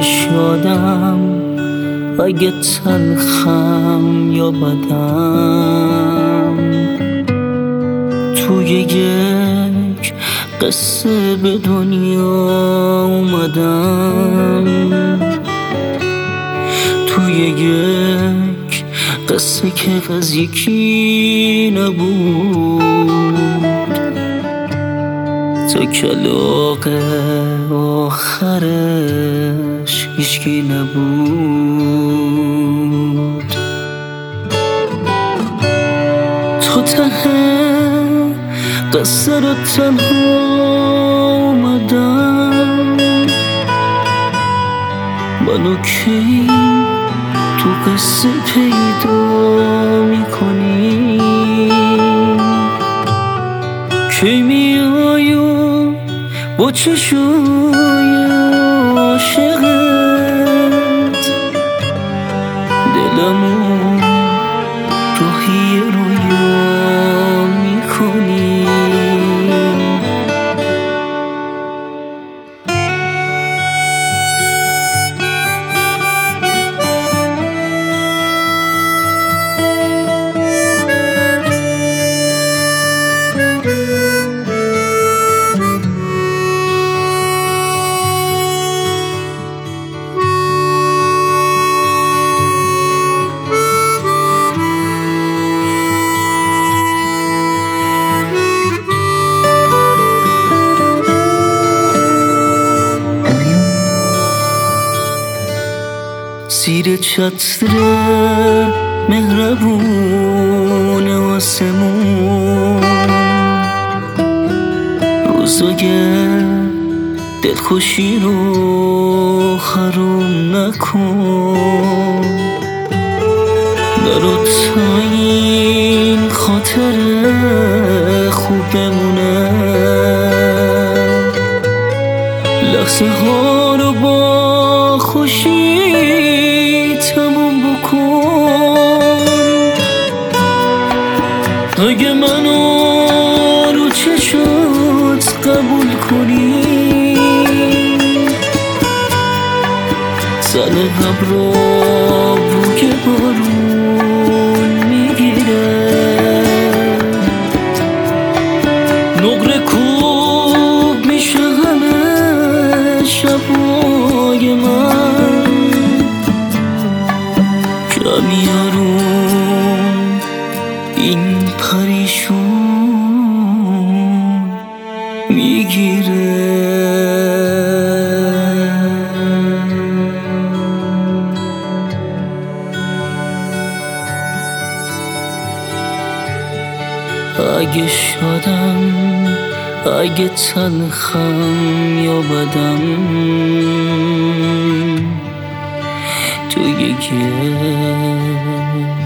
شادم اگه تلخم یا بدم، توی یک قصه به دنیا اومدم، توی یک قصه که از یکی نبود تا کلاغ آخرش هیچکی نبود. تا ته قصه رو تنها اومدم، منو کی تو قصه پیدا میکنی؟ کی میای و با چشای عاشقت دلمو راهی رویا میکنی؟ زیر چتر مهربون آسمون روزای دلخوشی رو حروم نکن، برات تا این خاطر خوب بمونه، لحظه ها رو با خوشی تموم بکن. اگه منو رو چشات قبول کنی، سر ابرا بوی بارون میگیره، نقره کوب میشه همه شبای من، کمی آروم این پریشون میگیره. اگه شادم اگه تلخم یا بدم، توی یک